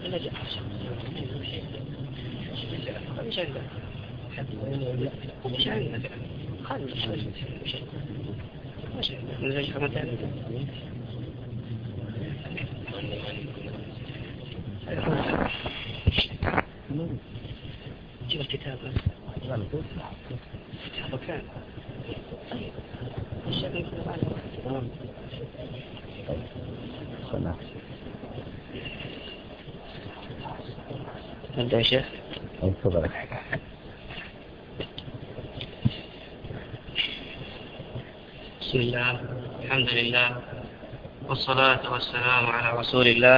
لا جاء مش عندنا مش عندنا خالد مش عندنا جيب الكتاب كان الشيخ نبدأ يا شيخ. تفضل. بسم الله الحمد لله والصلاة والسلام على رسول الله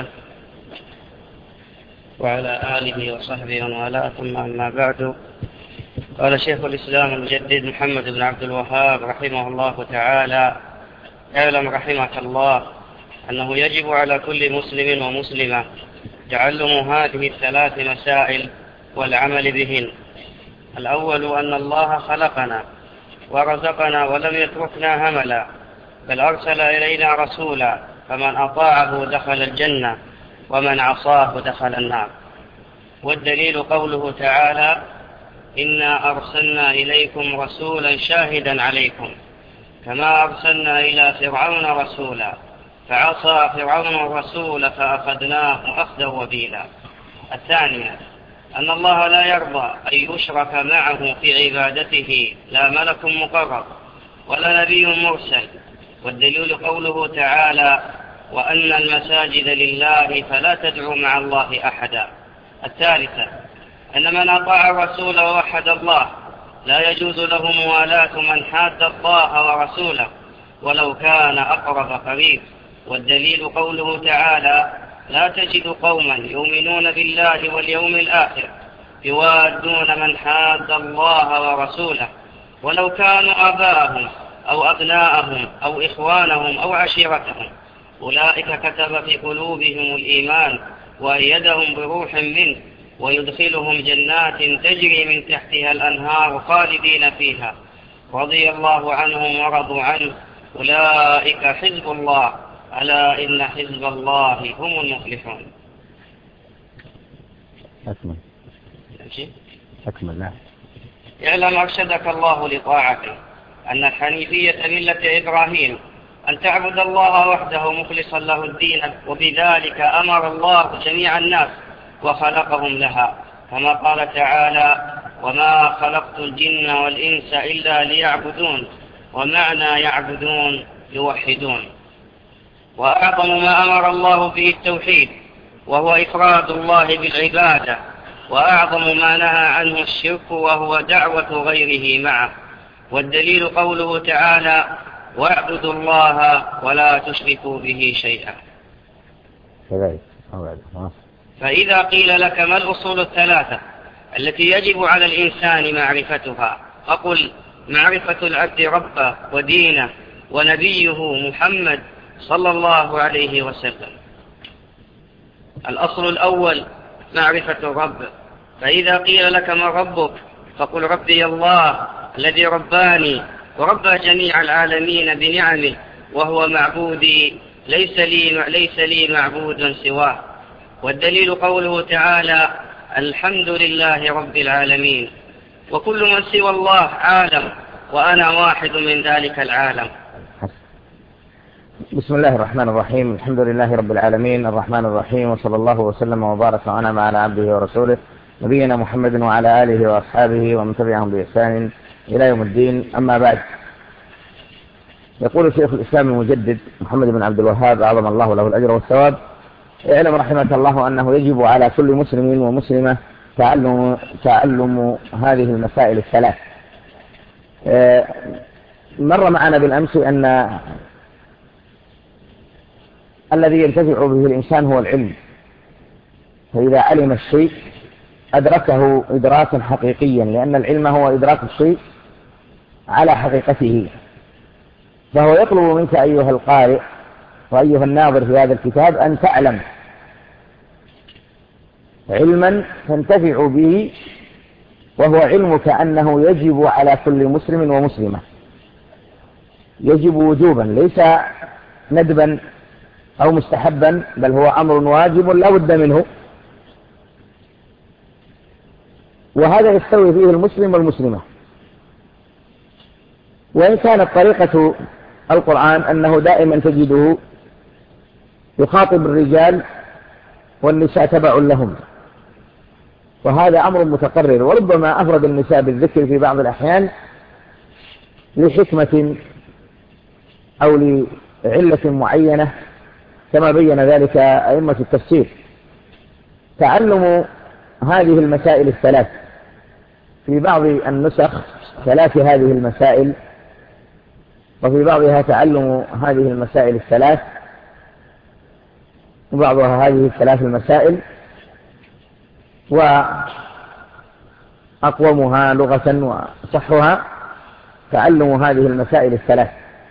وعلى آله وصحبه ومن والاه، ثم أما بعد. قال شيخ الإسلام المجدد محمد بن عبد الوهاب رحمه الله تعالى: اعلم رحمك الله أنه يجب على كل مسلم ومسلمة تعلم هذه الثلاث مسائل والعمل بهن. الأول أن الله خلقنا ورزقنا ولم يتركنا هملا، بل أرسل إلينا رسولا، فمن أطاعه دخل الجنة ومن عصاه دخل النار. والدليل قوله تعالى: إنا أرسلنا إليكم رسولا شاهدا عليكم كما أرسلنا إلى فرعون رسولا فعصى فرعون الرسول فأخذناه أخذا وبيلا. الثانية أن الله لا يرضى أن يشرك معه في عبادته لا ملك مقرب ولا نبي مرسل. والدليل قوله تعالى: وأن المساجد لله فلا تدعوا مع الله أحدا. الثالثة أن من أطاع الرسول ووحد الله لا يجوز له موالاة من حاد الله ورسوله ولو كان أقرب قريب. والدليل قوله تعالى: لا تجد قوما يؤمنون بالله واليوم الآخر يوادون من حاد الله ورسوله ولو كانوا آباءهم أو أبناءهم أو إخوانهم أو عشيرتهم، أولئك كتب في قلوبهم الإيمان وأيدهم بروح منه ويدخلهم جنات تجري من تحتها الأنهار خالدين فيها رضي الله عنهم ورضوا عنه، أولئك حزب الله، ألا إن حزب الله هم المفلحون. أكمل. نعم. اعلم أرشدك الله لطاعته أن الحنيفية ملة إبراهيم أن تعبد الله وحده مخلصا له الدين، وبذلك أمر الله جميع الناس وخلقهم لها، كما قال تعالى: وما خلقت الجن والإنس إلا ليعبدون، ومعنى يعبدون يوحدون. وأعظم ما أمر الله به التوحيد وهو إفراد الله بالعبادة، وأعظم ما نهى عنه الشرك وهو دعوة غيره معه. والدليل قوله تعالى: واعبدوا الله ولا تشركوا به شيئا. فإذا قيل لك ما الأصول الثلاثة التي يجب على الإنسان معرفتها، فقل: معرفة العبد ربه ودينه ونبيه محمد صلى الله عليه وسلم. الأصل الأول معرفة الرب، فإذا قيل لك من ربك فقل: ربي الله الذي رباني وربى جميع العالمين بنعمه، وهو معبودي، ليس لي معبود سواه. والدليل قوله تعالى: الحمد لله رب العالمين، وكل من سوى الله عالم وأنا واحد من ذلك العالم. بسم الله الرحمن الرحيم، الحمد لله رب العالمين الرحمن الرحيم، وصلى الله وسلم وبارك وأنعم على عبده ورسوله نبينا محمد وعلى آله وأصحابه ومن تبعهم بإحسان إلى يوم الدين. أما بعد، يقول شيخ الإسلام المجدد محمد بن عبد الوهاب أعظم الله له الأجر والثواب: اعلم رحمك الله أنه يجب على كل مسلم ومسلمة تعلم هذه المسائل الثلاث. مر معنا بالأمس أن الذي ينتفع به الإنسان هو العلم، فإذا علم الشيء أدركه إدراكا حقيقيا، لأن العلم هو إدراك الشيء على حقيقته. فهو يطلب منك أيها القارئ وأيها الناظر في هذا الكتاب أن تعلم علما تنتفع به، وهو علمك أنه يجب على كل مسلم ومسلمة، يجب وجوبا، ليس ندبا أو مستحبا، بل هو أمر واجب لا بد منه وهذا يستوي فيه المسلم والمسلمة. وإن كانت طريقة القرآن أنه دائما تجده يخاطب الرجال والنساء تبع لهم، وهذا أمر متقرر، وربما أفرد النساء بالذكر في بعض الأحيان لحكمة أو لعلة معينة كما بين ذلك أئمة التفسير. تعلم هذه المسائل الثلاث في بعض النسخ ثلاث هذه المسائل، وفي بعضها تعلم هذه المسائل الثلاث، وبعضها هذه الثلاث المسائل، وأقومها لغة وصحها تعلم هذه المسائل الثلاث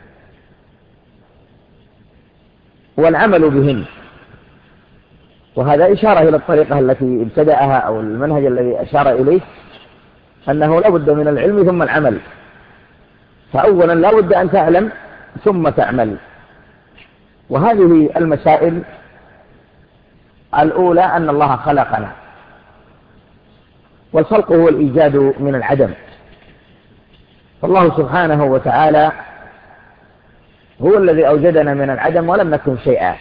والعمل بهن. وهذا إشارة إلى الطريقة التي ابتدأها أو المنهج الذي أشار إليه، أنه لا بد من العلم ثم العمل. فأولا لا بد أن تعلم ثم تعمل. وهذه المسائل الأولى أن الله خلقنا، والخلق هو الإيجاد من العدم. فالله سبحانه وتعالى هو الذي أوجدنا من العدم ولم نكن شيئا،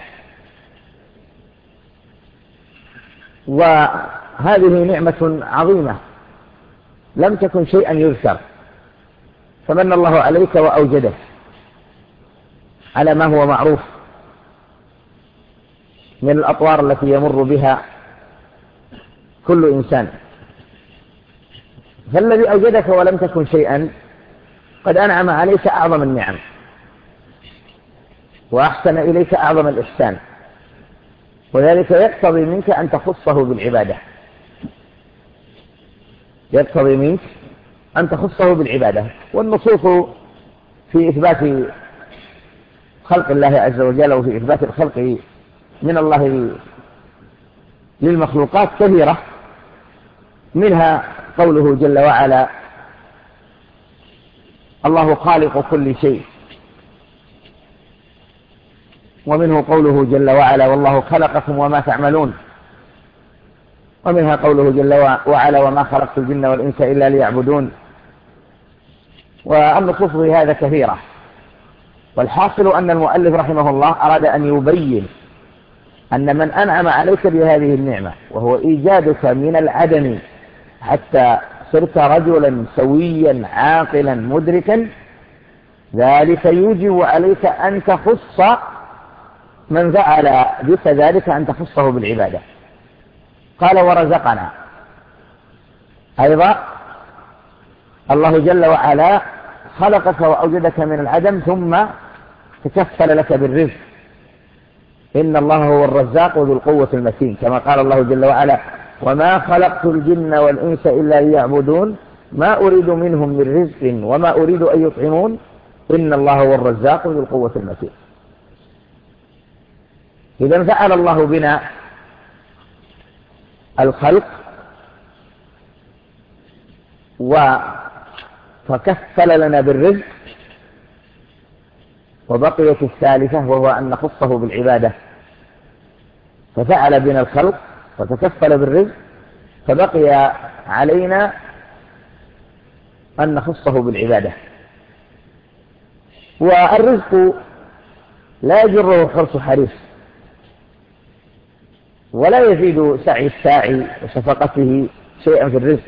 وهذه نعمة عظيمة لم تكن شيئا يذكر، فمن الله عليك وأوجده على ما هو معروف من الأطوار التي يمر بها كل إنسان. فالذي أوجدك ولم تكن شيئا قد أنعم عليك أعظم النعم، وأحسن إليك أعظم الإحسان، وذلك يقتضي منك أن تخصه بالعبادة، يقتضي منك أن تخصه بالعبادة. والنصوص في إثبات خلق الله عز وجل وفي إثبات الخلق من الله للمخلوقات كثيرة، منها قوله جل وعلا: الله خالق كل شيء، ومنه قوله جل وعلا: والله خلقكم وما تعملون، ومنها قوله جل وعلا: وما خلقت الجن والإنس إلا ليعبدون. والنصوص في هذا كثيرة. والحاصل أن المؤلف رحمه الله أراد أن يبين أن من أنعم عليك بهذه النعمة وهو إيجادك من العدم حتى صرت رجلا سويا عاقلا مدركا، ذلك يوجب عليك أن تخص من فعل بك ذلك، أن تخصه بالعبادة. قال: ورزقنا. أيضا الله جل وعلا خلقك وأوجدك من العدم ثم تكفل لك بالرزق. إن الله هو الرزاق ذو القوة المتين، كما قال الله جل وعلا: وما خلقت الجن والإنس إلا ليعبدون ما أريد منهم من رزق وما أريد أن يطعمون إن الله هو الرزاق ذو القوة المتين. إذا فعل الله بنا الخلق فكفل لنا بالرزق، وبقيت الثالثة وهو أن نخصه بالعبادة. ففعل بنا الخلق وتكفل بالرزق، فبقي علينا أن نخصه بالعبادة. والرزق لا يجره حرص حريص، ولا يزيد سعي الساعي وشفقته شيئا في الرزق،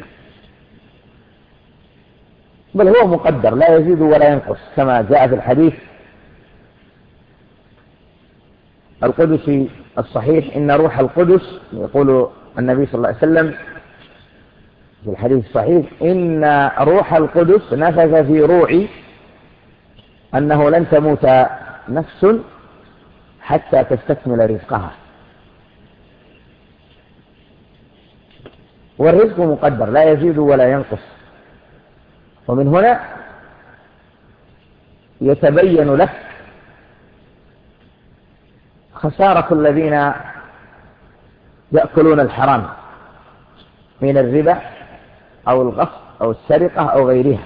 بل هو مقدر لا يزيد ولا ينقص، كما جاء في الحديث القدسي الصحيح: إن روح القدس، يقول النبي صلى الله عليه وسلم في الحديث الصحيح: إن روح القدس نفث في روعي أنه لن تموت نفس حتى تستكمل رزقها. والرزق مقدر لا يزيد ولا ينقص. ومن هنا يتبين لك خسارة الذين يأكلون الحرام من الربا أو الغصب أو السرقة أو غيرها،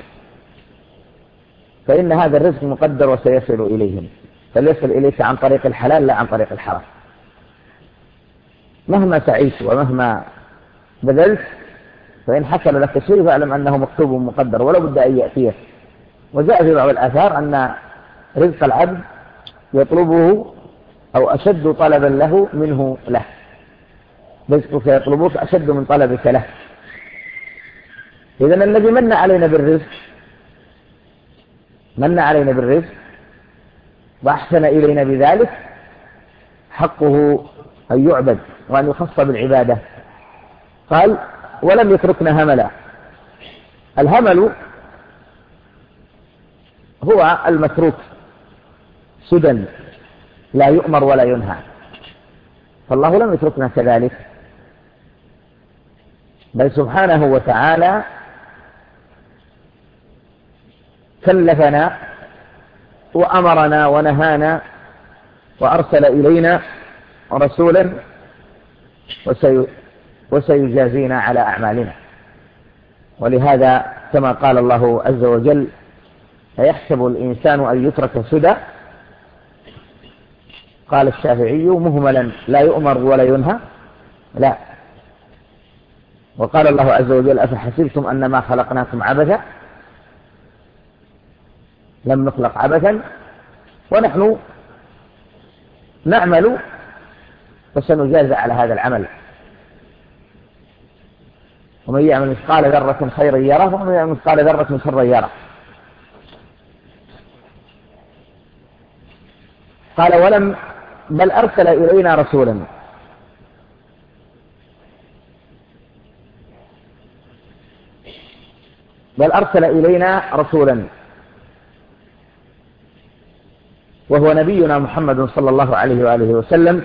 فإن هذا الرزق مقدر وسيصل إليهم، فليصل إليك عن طريق الحلال لا عن طريق الحرام. مهما سعيت ومهما بذلت فإن حصل لك شيء فاعلم أنه مكتوب مقدر ولا بد أن يأتيه. وجاء في بعض الآثار أن رزق العبد يطلبه أو أشد طلبا له منه له، رزقك يطلبك أشد من طلبك له. إذن الذي من علينا بالرزق وأحسن إلينا بذلك حقه أن يعبد وأن يخص بالعبادة. قال ولم يتركنا هملا. الهمل هو المتروك سدى لا يؤمر ولا ينهى، فالله لم يتركنا كذلك، بل سبحانه وتعالى كلفنا وأمرنا ونهانا وأرسل إلينا رسولا وسيجازينا على أعمالنا. ولهذا كما قال الله عز وجل أيحسب الإنسان أن يترك سدى؟ قال الشافعي مهملا لا يؤمر ولا ينهى، لا. وقال الله عز وجل أفحسبتم أنما خلقناكم عبثا، لم نخلق عبثا ونحن نعمل وسنجازى على هذا العمل. ومن يعمل مثقال ذرة خيرا يره ومن يعمل مثقال ذرة شرا يره. قال بل أرسل إلينا رسولا. بل أرسل إلينا رسولا وهو نبينا محمد صلى الله عليه وآله وسلم.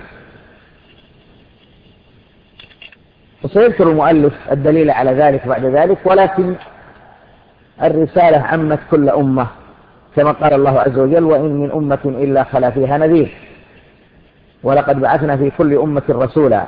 وسيذكر المؤلف الدليل على ذلك بعد ذلك، ولكن الرسالة عمت كل أمة كما قال الله عز وجل وإن من أمة إلا خلا فيها نذير ولقد بعثنا في كل أمة رسولا.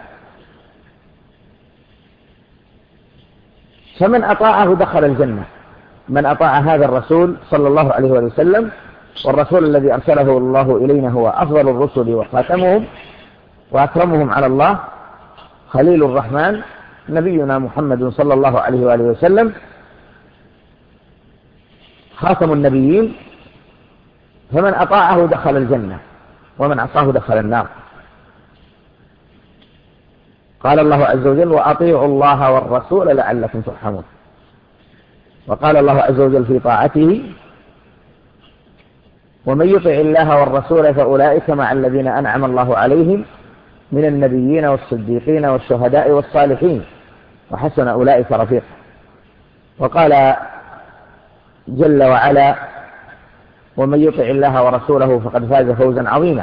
فمن أطاعه دخل الجنة، من أطاع هذا الرسول صلى الله عليه وسلم. والرسول الذي أرسله الله إلينا هو أفضل الرسل وخاتمهم وأكرمهم على الله، خليل الرحمن نبينا محمد صلى الله عليه وآله وسلم، خاتم النبيين. فمن أطاعه دخل الجنة ومن عصاه دخل النار. قال الله عز وجل وأطيعوا الله والرسول لعلكم ترحمون. وقال الله عز وجل في طاعته ومن يطع الله والرسول فأولئك مع الذين أنعم الله عليهم من النبيين والصديقين والشهداء والصالحين وحسن أولئك رفيقا. وقال جل وعلا ومن يطع الله ورسوله فقد فاز فوزا عظيما.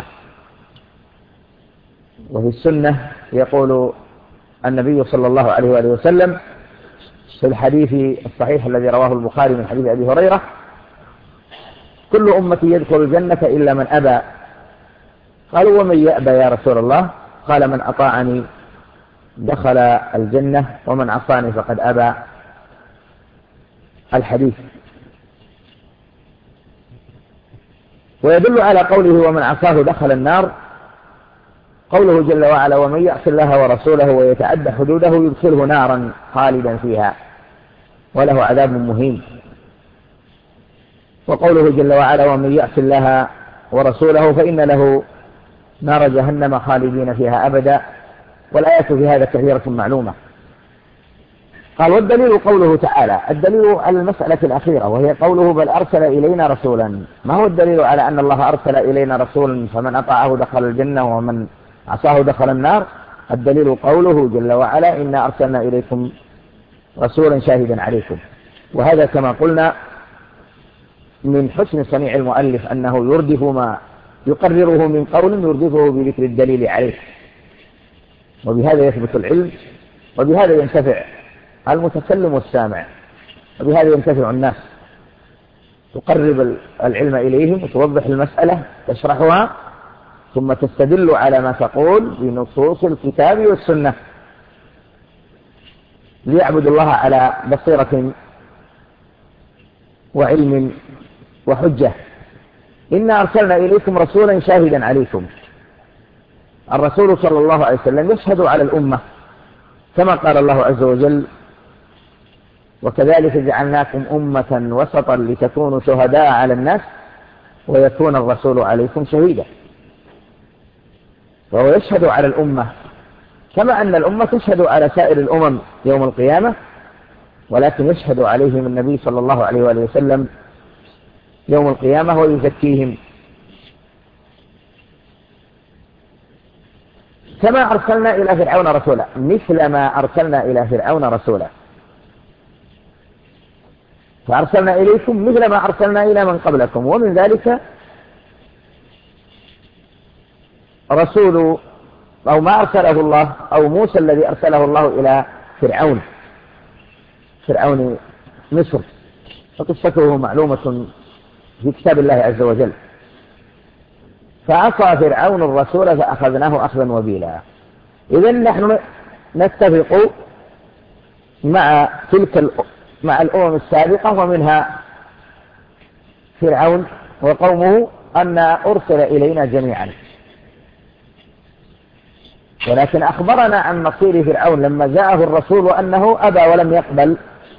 وفي السنة يقول النبي صلى الله عليه وآله وسلم في الحديث الصحيح الذي رواه البخاري من حديث أبي هريرة كل أمتي يدخل الجنة إلا من أبى. قالوا ومن يأبى يا رسول الله؟ قال من أطاعني دخل الجنة ومن عصاني فقد أبى. الحديث. ويدل على قوله ومن عصاه دخل النار قوله جل وعلا ومن يعص الله ورسوله ويتعدى حدوده يدخله نارا خالدا فيها وله عذاب مهين. وقوله جل وعلا ومن يعص الله ورسوله فإن له نار جهنم خالدين فيها أبدا. والآية في هذا كثيرة معلومة. قال والدليل قوله تعالى، الدليل على المسألة الأخيرة وهي قوله بل أرسل إلينا رسولا. ما هو الدليل على أن الله أرسل إلينا رسولا فمن أطاعه دخل الجنة ومن عصاه دخل النار؟ الدليل قوله جل وعلا إنا أرسلنا إليكم رسولا شاهدا عليكم. وهذا كما قلنا من حسن صنيع المؤلف أنه يردف ما يقرره من قول يردفه بذكر الدليل عليه، وبهذا يثبت العلم وبهذا ينتفع المتكلم والسامع وبهذا ينتفع الناس. تقرب العلم إليهم وتوضح المسألة تشرحها ثم تستدل على ما تقول بنصوص الكتاب والسنة ليعبد الله على بصيرة وعلم وحجة. إنا أرسلنا إليكم رسولا شاهدا عليكم. الرسول صلى الله عليه وسلم يشهد على الأمة كما قال الله عز وجل وكذلك جعلناكم أمة وسطا لتكونوا شهداء على الناس ويكون الرسول عليكم شهيدا. وهو يشهد على الأمة كما أن الأمة تشهد على سائر الأمم يوم القيامة، ولكن يشهد عليهم النبي صلى الله عليه وآله وسلم يوم القيامة ويزكيهم. كما أرسلنا إلى فرعون رسولا، مثل ما أرسلنا إلى فرعون رسولا، فأرسلنا إليكم مثل ما أرسلنا إلى من قبلكم. ومن ذلك رسول أو ما أرسله الله أو موسى الذي أرسله الله إلى فرعون مصر، وقصته معلومة في كتاب الله عز وجل. فعصى فرعون الرسول فأخذناه أخذا وبيلا. إذن نحن نتفق مع الأمم السابقة ومنها فرعون وقومه أن أرسل إلينا جميعا، ولكن أخبرنا عن مصير فرعون لما جاءه الرسول وأنه أبى ولم يقبل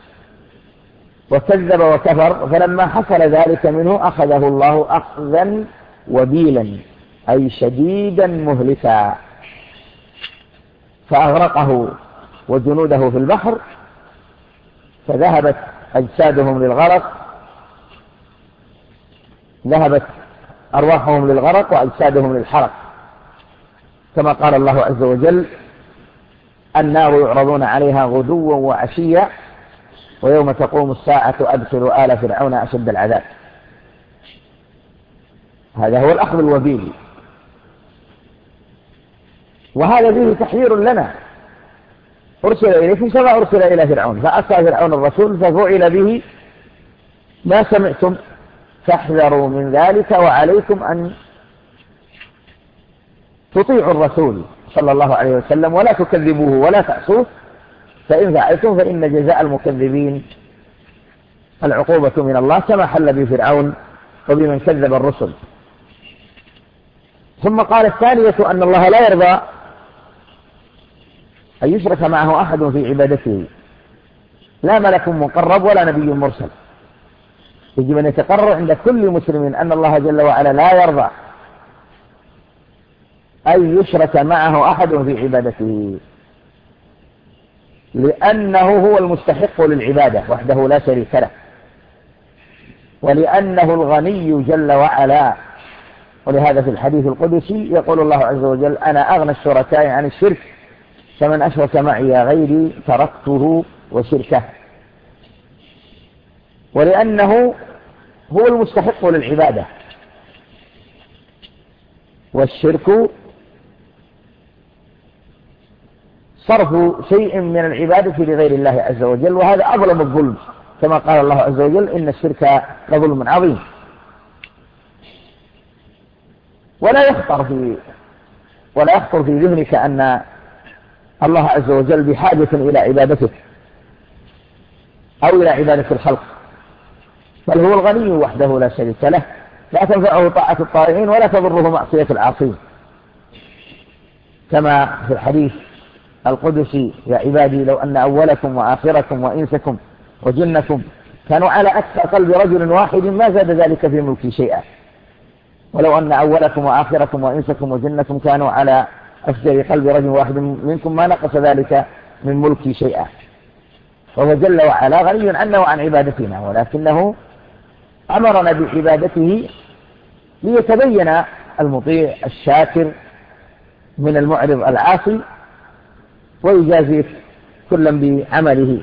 وكذب وكفر، فلما حصل ذلك منه أخذه الله أخذا وبيلا أي شديدا مهلكا، فأغرقه وجنوده في البحر، فذهبت أجسادهم للغرق، ذهبت أرواحهم للغرق وأجسادهم للحرق، كما قال الله عز وجل: النار يعرضون عليها غدوا وعشيا ويوم تقوم الساعة أدخلوا آل فرعون أشد العذاب. هذا هو الأخذ الوبيل، وهذا فيه تحذير لنا. أرسل إليكم كما أرسل إلى فرعون، فعصى فرعون الرسول ففعل به ما سمعتم، فاحذروا من ذلك، وعليكم أن تطيعوا الرسول صلى الله عليه وسلم ولا تكذبوه ولا تعصوه، فإن فعلتم فإن جزاء المكذبين العقوبة من الله، كما حل بفرعون وبمن كذب الرسل. ثم قال الثانية أن الله لا يرضى أن يشرك معه أحد في عبادته، لا ملك مقرب ولا نبي مرسل. يجب أن يتقرر عند كل مسلم أن الله جل وعلا لا يرضى أن يشرك معه أحد في عبادته، لأنه هو المستحق للعبادة وحده لا شريك له، ولأنه الغني جل وعلا. ولهذا في الحديث القدسي يقول الله عز وجل: أنا أغنى الشركاء عن الشرك، فمن أشرك معي غيري تركته وشركه. ولأنه هو المستحق للعبادة، والشرك صرف شيء من العبادة لغير الله عز وجل، وهذا أظلم الظلم، كما قال الله عز وجل: إن الشرك لظلم عظيم. ولا يخطر في ذهنك أن الله عز وجل بحاجة إلى عبادته أو إلى عبادة الخلق، بل هو الغني وحده لا شريك له، لا تنفعه طاعة الطائعين ولا تضره معصية العاصين، كما في الحديث القدسي: يا عبادي لو أن أولكم وآخركم وإنسكم وجنكم كانوا على أتقى قلب رجل واحد ما زاد ذلك في ملكي شيئا، ولو أن أولكم وآخركم وإنسكم وجنكم كانوا على أفجر قلب رجل واحد منكم ما نقص ذلك من ملكي شيئا. فهو جل وعلا غني عنا وعن عبادتنا، ولكنه أمرنا بعبادته ليتبين المطيع الشاكر من المعرض العاصي، ويجازي كلا بعمله.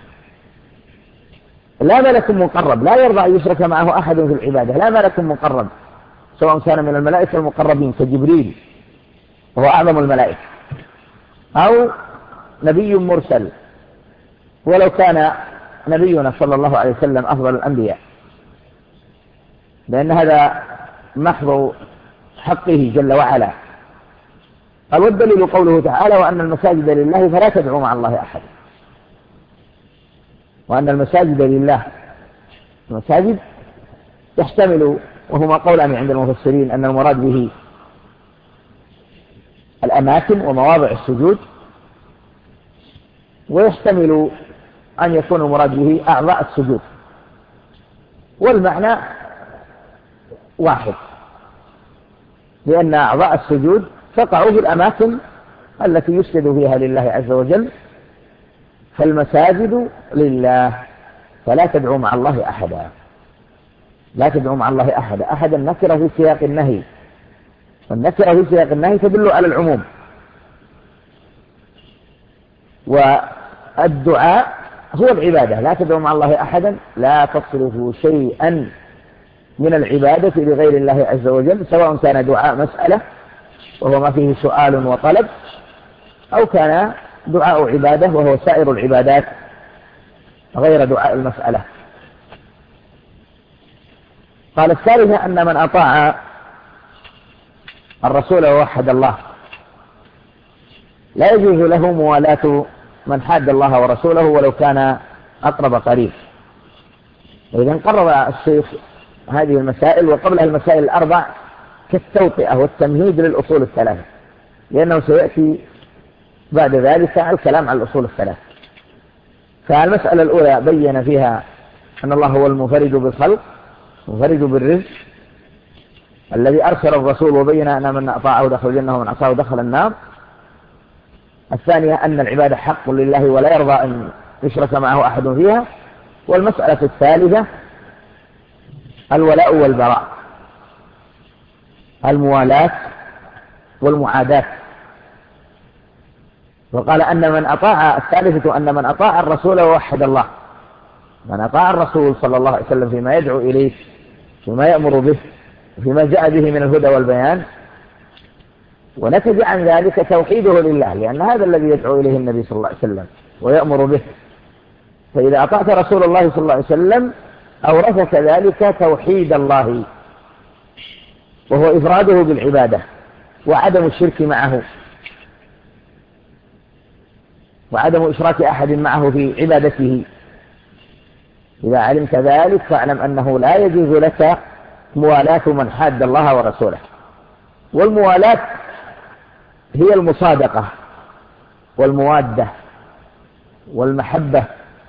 لا ملك مقرب لا يرضى أن يشرك معه أحد في العبادة، لا ملك مقرب سواء كان من الملائكة المقربين كجبريل وهو أعظم الملائكة، أو نبي مرسل ولو كان نبينا صلى الله عليه وسلم أفضل الأنبياء، لأن هذا محض حقه جل وعلا. والدليل قوله تعالى: وأن المساجد لله فلا تدعوا مع الله أحد. وأن المساجد لله، المساجد يحتمل، وهما قولان عند المفسرين، أن المراد به الأماكن ومواضع السجود، ويحتمل أن يكون المراد به أعضاء السجود، والمعنى واحد، لأن أعضاء السجود تقع في الأماكن التي يسجد فيها لله عز وجل، فالمساجد لله، فلا تدعوا مع الله أحدا. لا تدعوا مع الله أحدا، أحدا نكرة في سياق النهي، والنكرة في سياق النهي تدل على العموم. والدعاء هو العبادة، لا تدعوا مع الله أحدا، لا تصرفوا شيئا من العبادة لغير الله عز وجل، سواء كان دعاء مسألة وهو ما فيه سؤال وطلب، أو كان دعاء عبادة وهو سائر العبادات غير دعاء المسألة. قال الثالثة أن من أطاع الرسول ووحد الله لا يجوز له موالاة من حاد الله ورسوله ولو كان أقرب قريب. وإذا قرر الشيخ هذه المسائل وقبلها المسائل الأربع كالتوطئة والتمهيد للأصول الثلاثة، لأنه سيأتي بعد ذلك الكلام على الأصول الثلاثة. فالمسألة الأولى بين فيها أن الله هو المنفرد بالخلق، منفرد بالرزق الذي أرسل الرسول، وبين أن من أطاعه دخل الجنة ومن عصاه دخل النار. الثانية أن العبادة حق لله ولا يرضى أن يشرك معه أحد فيها. والمسألة الثالثة الولاء والبراء، الموالاة والمعاداة. وقال أن من أطاع، الثالثة أن من أطاع الرسول ووحد الله، من أطاع الرسول صلى الله عليه وسلم فيما يدعو إليه، فيما يأمر به، فيما جاء به من الهدى والبيان، ونتج عن ذلك توحيده لله، لأن هذا الذي يدعو إليه النبي صلى الله عليه وسلم ويأمر به. فإذا أطعت رسول الله صلى الله عليه وسلم أورثك ذلك توحيد الله، وهو إفراده بالعبادة وعدم الشرك معه وعدم إشراك أحد معه في عبادته. إذا علمت ذلك فاعلم أنه لا يجوز لك موالاة من حاد الله ورسوله. والموالاة هي المصادقة والموادة والمحبة،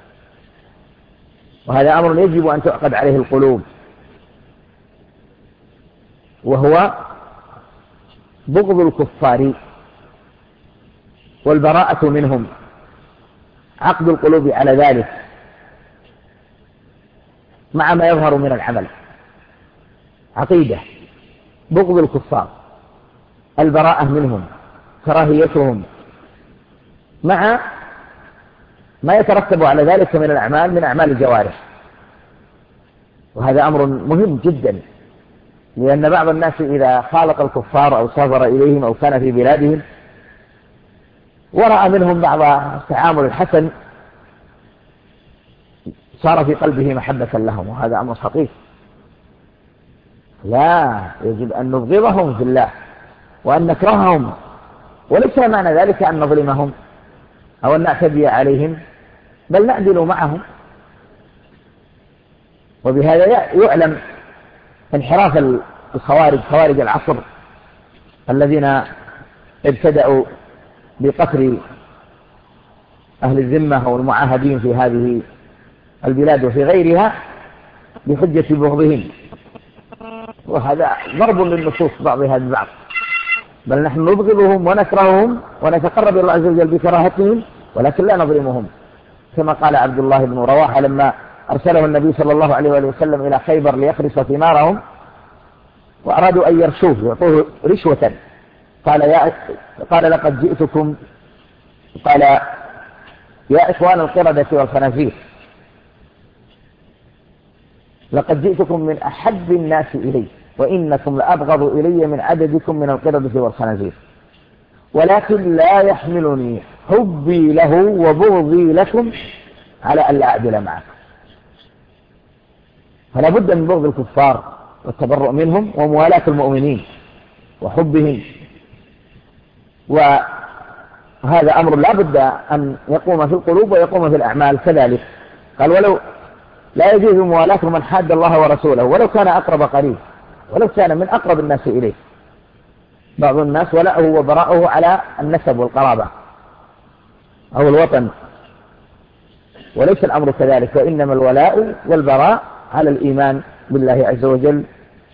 وهذا أمر يجب أن تعقد عليه القلوب، وهو بغض الكفار والبراءة منهم، عقد القلوب على ذلك مع ما يظهر من العمل. عقيدة بغض الكفار، البراءة منهم، كراهيتهم، مع ما يترتب على ذلك من الأعمال، من أعمال الجوارح. وهذا أمر مهم جدا، لأن بعض الناس إذا خالط الكفار أو سافر إليهم أو كان في بلادهم ورأى منهم بعض التعامل الحسن صار في قلبه محبة لهم، وهذا أمر خطير. لا، يجب أن نبغضهم في الله وأن نكرههم، وليس معنى ذلك أن نظلمهم أو أن نعتدي عليهم، بل نعدل معهم. وبهذا يعلم انحراف الخوارج، خوارج العصر الذين ابتدأوا بقتل أهل الذمة والمعاهدين في هذه البلاد وفي غيرها بحجة بغضهم، وهذا ضرب للنصوص بعضها ببعض. بل نحن نبغضهم ونكرههم ونتقرب إلى الله عز وجل بكراهتهم، ولكن لا نظلمهم، كما قال عبد الله بن رواحة لما أرسله النبي صلى الله عليه وسلم إلى خيبر ليخرس ثمارهم وأرادوا أن يرشوه يعطوه رشوة، قال لقد جئتكم، قال يا إخوان القردة والخنازير، لقد جئتكم من أحب الناس إلي وإنكم لأبغض إلي من عددكم من القردة والخنازير، ولكن لا يحملني حبي له وبغضي لكم على أن لا أعدل معكم. فلا بد من بغض الكفار والتبرؤ منهم وموالاة المؤمنين وحبهم، وهذا أمر لا بد أن يقوم في القلوب ويقوم في الأعمال كذلك. قال ولو لا يجوز موالاة من حاد الله ورسوله ولو كان أقرب قريب، ولو كان من أقرب الناس إليه. بعض الناس ولاؤه وبراءه على النسب والقرابة أو الوطن، وليس الأمر كذلك، وإنما الولاء والبراء على الإيمان بالله عز وجل،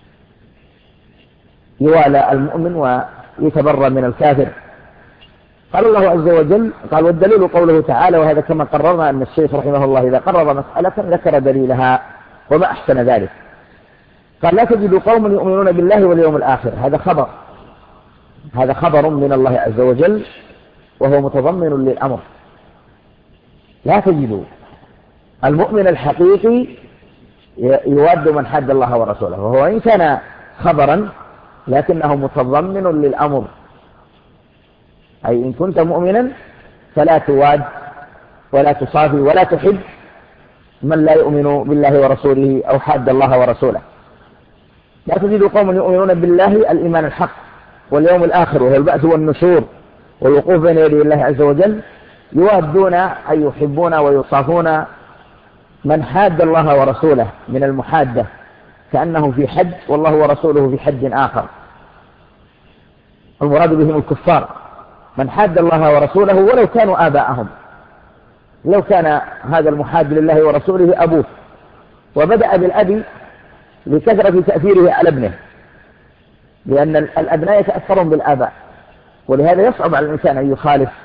يوالى المؤمن ويتبرى من الكافر. قال الله عز وجل، قال والدليل قوله تعالى، وهذا كما قررنا أن الشيخ رحمه الله إذا قرر مسألة ذكر دليلها وما أحسن ذلك. قال لا تجد قوم يؤمنون بالله واليوم الآخر، هذا خبر من الله عز وجل وهو متضمن للأمر. لا تجد المؤمن الحقيقي يواد من حد الله ورسوله، وهو إن كان خبرا لكنه متضمن للأمر، أي إن كنت مؤمنا فلا تواد ولا تصافي ولا تحب من لا يؤمن بالله ورسوله أو حاد الله ورسوله. لا تجد قوم يؤمنون بالله الإيمان الحق واليوم الآخر وهو البعث والنشور والوقوف بين يدي الله عز وجل يوادون أي يحبون ويصافون من حاد الله ورسوله من المحادة، كأنه في حد والله ورسوله في حد آخر. المراد بهم الكفار، من حاد الله ورسوله ولو كانوا آباءهم، لو كان هذا المحاد لله ورسوله أبوه. وبدأ بالأب لكثرة تأثيره على ابنه، لأن الأبناء يتأثرون بالآباء، ولهذا يصعب على الإنسان أن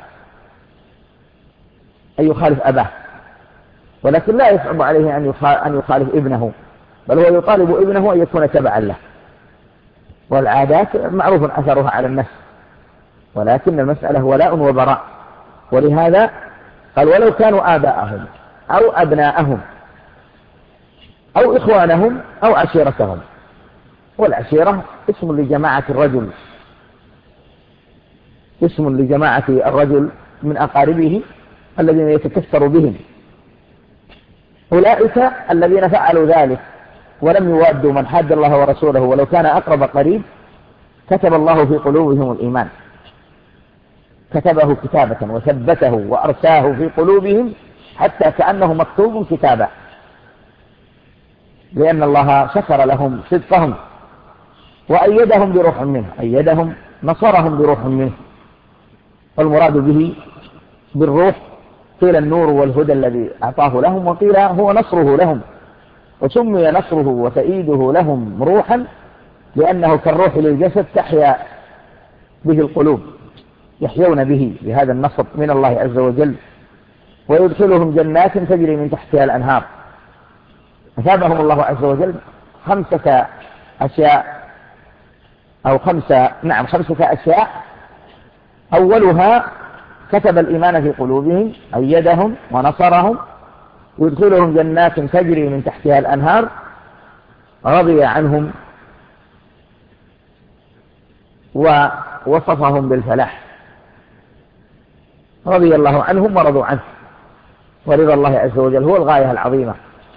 يخالف أباه، ولكن لا يصعب عليه أن يخالف ابنه، بل هو يطالب ابنه أن يكون تبعا له. والعادات معروف أثرها على النفس، ولكن المسألة ولاء وبراء. ولهذا قال ولو كانوا آباءهم أو أبناءهم أو إخوانهم أو عشيرتهم. والعشيرة اسم لجماعة الرجل، اسم لجماعة الرجل من أقاربه الذين يتكثر بهم. أولئك الذين فعلوا ذلك ولم يوادوا من حاد الله ورسوله ولو كان أقرب قريب كتب الله في قلوبهم الإيمان، كتبه كتابة وثبته وأرساه في قلوبهم حتى كأنه مكتوب كتابا، لأن الله شكر لهم صدقهم وأيدهم بروح منه، أيدهم نصرهم بروح منه. والمراد به بالروح قيل النور والهدى الذي أعطاه لهم، وقيل هو نصره لهم، وسمي نصره وتأييده لهم روحا لأنه كالروح للجسد تحيا به القلوب، يحيون به بهذا النصر من الله عز وجل. ويدخلهم جنات تجري من تحتها الأنهار. أثابهم الله عز وجل خمسة أشياء، خمسة أشياء. أولها كتب الإيمان في قلوبهم، أيدهم ونصرهم، ويدخلهم جنات تجري من تحتها الأنهار، رضي عنهم ووصفهم بالفلاح. رضي الله عنهم ورضوا عنه، ورضا الله عز وجل هو الغاية العظيمة.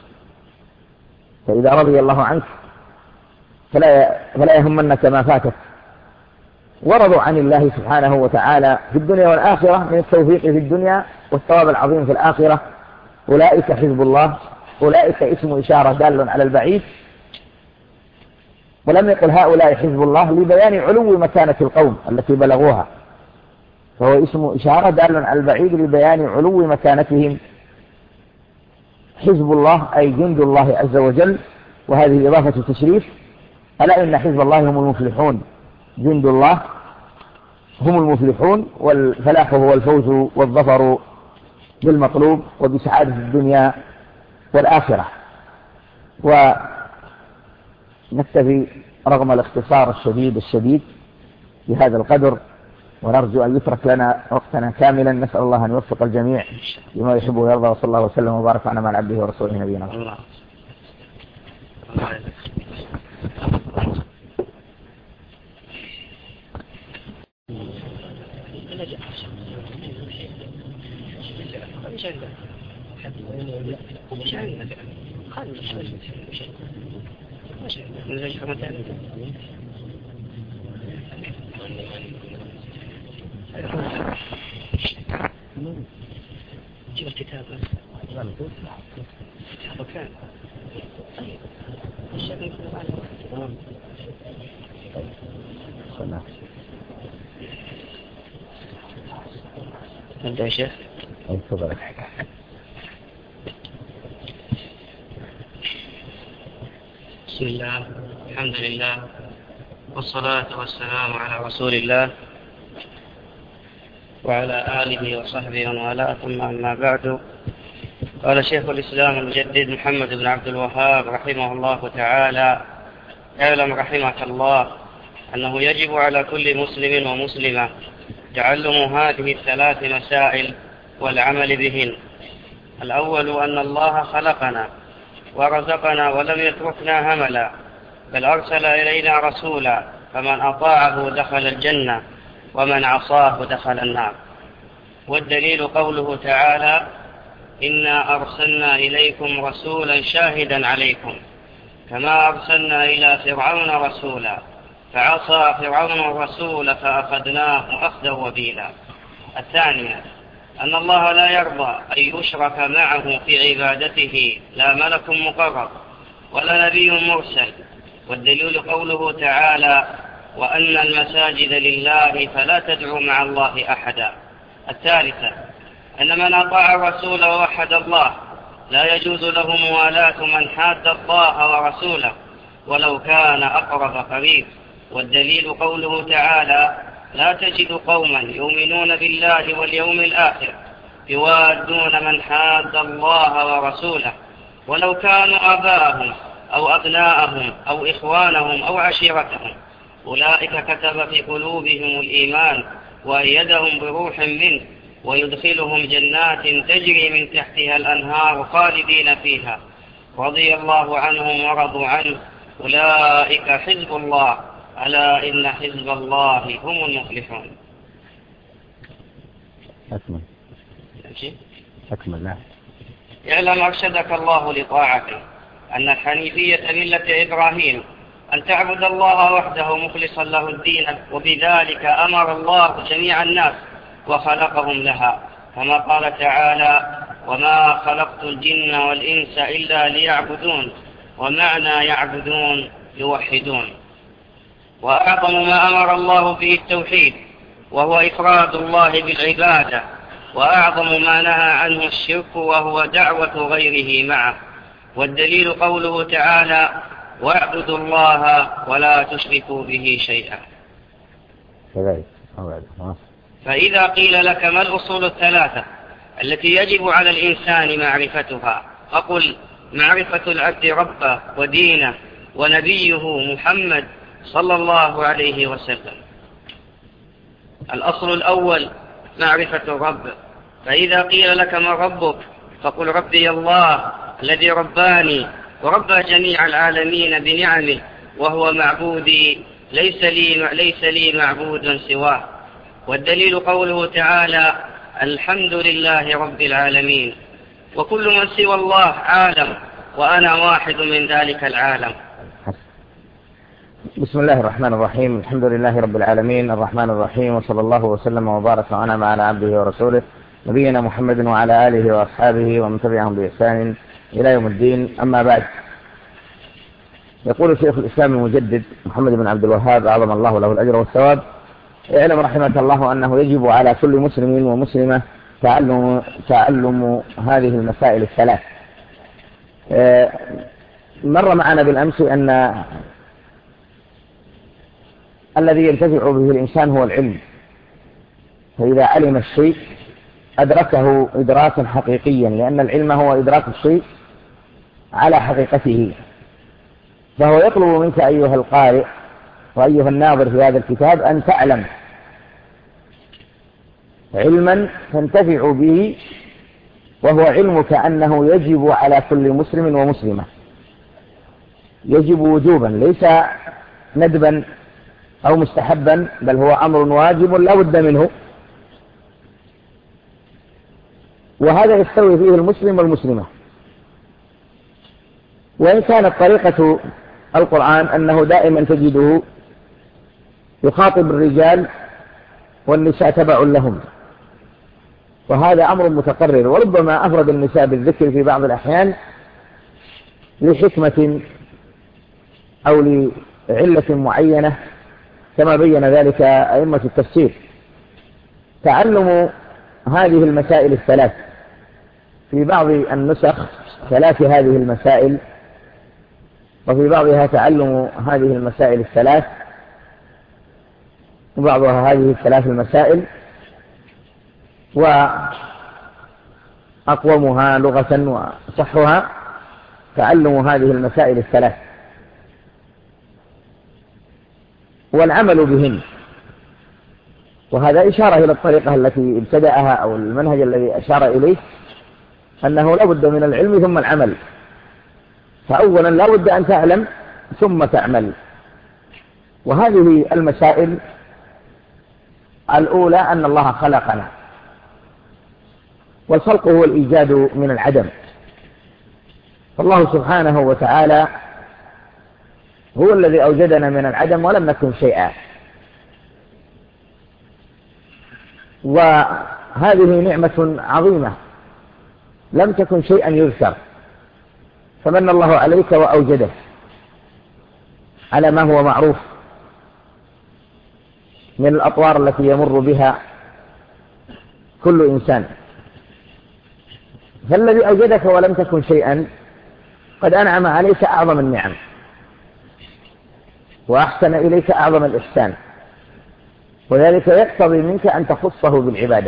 فإذا رضي الله عنك فلا يهمنك ما فاتك. ورضوا عن الله سبحانه وتعالى في الدنيا والآخرة من التوفيق في الدنيا والثواب العظيم في الآخرة. أولئك حزب الله، أولئك اسم إشارة دال على البعيد، ولم يقل هؤلاء حزب الله لبيان علو مكانة القوم التي بلغوها، فهو اسم إشارة دال على البعيد لبيان علو مكانتهم. حزب الله أي جند الله عز وجل، وهذه إضافة تشريف. ألا إن حزب الله هم المفلحون، جند الله هم المفلحون، والفلاح هو الفوز والظفر بالمطلوب وبسعادة الدنيا والآخرة. ونكتفي رغم الاختصار الشديد بهذا القدر، ونرجو أن يترك لنا وقتنا كاملا. نسأل الله أن يوفق الجميع لما يحب ويرضى، وصلى الله وسلم وبارك على مع عبده ورسوله نبينا محمد. جيب الكتاب وكان نبدأ يا شيخ. بسم الله، الحمد لله، والصلاة والسلام على رسول الله وعلى آله وصحبه ومن والاه، ثم أما بعد. قال شيخ الإسلام المجدد محمد بن عبد الوهاب رحمه الله تعالى: اعلم رحمك الله أنه يجب على كل مسلم ومسلمة تعلم هذه الثلاث مسائل والعمل بهن. الأول أن الله خلقنا ورزقنا ولم يتركنا هملا، بل أرسل إلينا رسولا، فمن أطاعه دخل الجنة ومن عصاه دخل النار. والدليل قوله تعالى: إنا أرسلنا إليكم رسولا شاهدا عليكم كما أرسلنا إلى فرعون رسولا فعصى فرعون الرسول فأخذناه أخذا وبيلا. الثانية أن الله لا يرضى أن يشرك معه في عبادته لا ملك مقرب ولا نبي مرسل. والدليل قوله تعالى: وأن المساجد لله فلا تدعوا مع الله أحدا. الثالثة أن من أطاع الرسول ووحد الله لا يجوز له موالاة من حاد الله ورسوله ولو كان أقرب قريب. والدليل قوله تعالى: لا تجد قوما يؤمنون بالله واليوم الآخر يوادون من حاد الله ورسوله ولو كانوا آباءهم أو أبناءهم أو إخوانهم أو عشيرتهم، أولئك كتب في قلوبهم الإيمان وأيدهم بروح منه ويدخلهم جنات تجري من تحتها الأنهار خالدين فيها، رضي الله عنهم ورضوا عنه، أولئك حزب الله، ألا إن حزب الله هم المفلحون. أكمل. نعم. اعلم أرشدك الله لطاعته أن الحنيفية ملة إبراهيم، أن تعبد الله وحده مخلصا له الدين، وبذلك أمر الله جميع الناس وخلقهم لها، كما قال تعالى: وما خلقت الجن والإنس إلا ليعبدون. ومعنى يعبدون يوحدون. وأعظم ما أمر الله به التوحيد، وهو إفراد الله بالعبادة، وأعظم ما نهى عنه الشرك، وهو دعوة غيره معه. والدليل قوله تعالى: واعبدوا الله ولا تشركوا به شيئا. فإذا قيل لك ما الأصول الثلاثة التي يجب على الإنسان معرفتها، فقل: معرفة العبد ربه ودينه ونبيه محمد صلى الله عليه وسلم. الأصل الأول معرفة الرب، فإذا قيل لك من ربك فقل: ربي الله الذي رباني وربى جميع العالمين بنعمه، وهو معبودي، ليس لي معبود سواه. والدليل قوله تعالى: الحمد لله رب العالمين، وكل من سوى الله عالم وأنا واحد من ذلك العالم. بسم الله الرحمن الرحيم، الحمد لله رب العالمين الرحمن الرحيم، وصلى الله وسلم وبارك وأنعم على عبده ورسوله نبينا محمد وعلى آله وأصحابه ومن تبعهم بإحسان إلى يوم الدين. أما بعد، يقول شيخ الإسلام المجدد محمد بن عبد الوهاب أعظم الله له الأجر والثواب: اعلم رحمك الله أنه يجب على كل مسلم ومسلمة تعلم هذه المسائل الثلاث. مر معنا بالأمس أن الذي ينتفع به الإنسان هو العلم، فإذا علم الشيء أدركه إدراكا حقيقيا، لأن العلم هو إدراك الشيء على حقيقته. فهو يطلب منك أيها القارئ وأيها الناظر في هذا الكتاب أن تعلم علما تنتفع به، وهو علمك أنه يجب على كل مسلم ومسلمة، يجب وجوبا، ليس ندبا أو مستحبا، بل هو أمر واجب لا بد منه، وهذا يستوي فيه المسلم والمسلمة. وإن كانت طريقة القرآن أنه دائما تجده يخاطب الرجال والنساء تبع لهم، وهذا أمر متقرر، وربما أفرد النساء بالذكر في بعض الأحيان لحكمة أو لعلة معينة كما بين ذلك أئمة التفسير. تعلم هذه المسائل الثلاث، في بعض النسخ ثلاث هذه المسائل وفي بعضها تعلم هذه المسائل الثلاث، وبعضها هذه الثلاث المسائل، وأقومها لغة وصحها تعلم هذه المسائل الثلاث والعمل بهن. وهذا إشارة إلى الطريقة التي ابتدأها أو المنهج الذي أشار إليه، أنه لا بد من العلم ثم العمل. فأولا لا بد أن تعلم ثم تعمل. وهذه المسائل الأولى أن الله خلقنا، والخلق هو الإيجاد من العدم. فالله سبحانه وتعالى هو الذي أوجدنا من العدم ولم نكن شيئا، وهذه نعمة عظيمة لم تكن شيئا يذكر، فمن الله عليك وأوجدك على ما هو معروف من الأطوار التي يمر بها كل إنسان. فالذي أوجدك ولم تكن شيئا قد أنعم عليك أعظم النعم، وأحسن إليك أعظم الإحسان، وذلك يقتضي منك أن تخصه بالعبادة،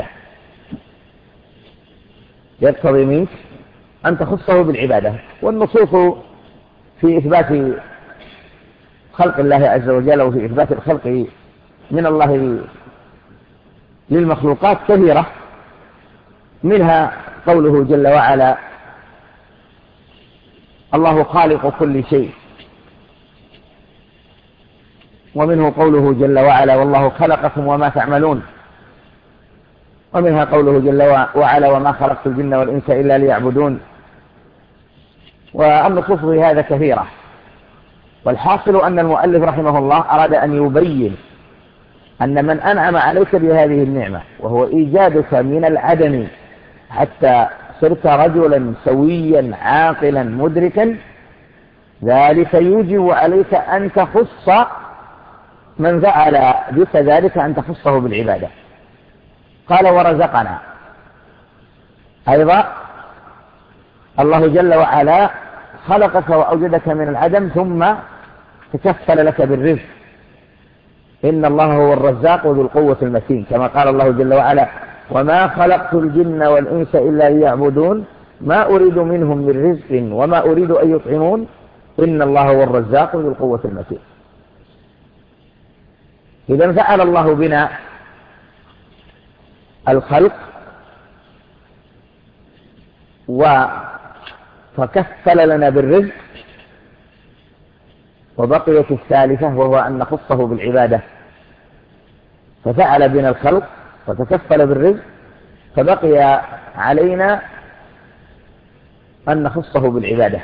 يقتضي منك أن تخصه بالعبادة. والنصوص في إثبات خلق الله عز وجل وفي إثبات الخلق من الله للمخلوقات كثيرة، منها قوله جل وعلا: الله خالق كل شيء. ومنه قوله جل وعلا: والله خلقكم وما تعملون. ومنها قوله جل وعلا: وما خلقت الجن والإنس إلا ليعبدون. والنصوص في هذا كثيرة. والحاصل أن المؤلف رحمه الله أراد أن يبين أن من أنعم عليك بهذه النعمة وهو إيجادك من العدم حتى صرت رجلا سويا عاقلا مدركا، ذلك يوجب عليك أن تخص من فعل بك ذلك، أن تخصه بالعبادة. قال: ورزقنا. أيضا الله جل وعلا خلقك وأوجدك من العدم ثم تكفل لك بالرزق. إن الله هو الرزاق ذو القوة المتين، كما قال الله جل وعلا: وما خلقت الجن والإنس إلا ليعبدون ما أريد منهم من رزق وما أريد أن يطعمون إن الله هو الرزاق ذو القوة المتين. إذا فعل الله بنا الخلق فكفل لنا بالرزق، وبقيت الثالثة وهو أن نخصه بالعبادة. ففعل بنا الخلق وتكفل بالرزق، فبقي علينا أن نخصه بالعبادة.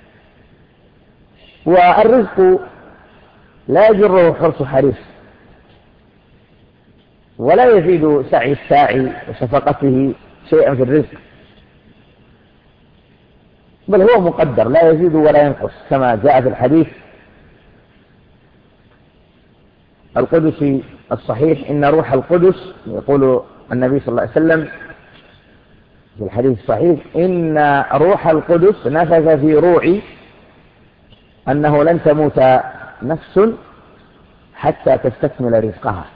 والرزق لا يجره حرص حريص، ولا يزيد سعي الساعي وشفقته شيئا في الرزق، بل هو مقدر لا يزيد ولا ينقص، كما جاء في الحديث القدسي الصحيح: إن روح القدس، يقول النبي صلى الله عليه وسلم في الحديث الصحيح: إن روح القدس نفث في روعي أنه لن تموت نفس حتى تستكمل رزقها.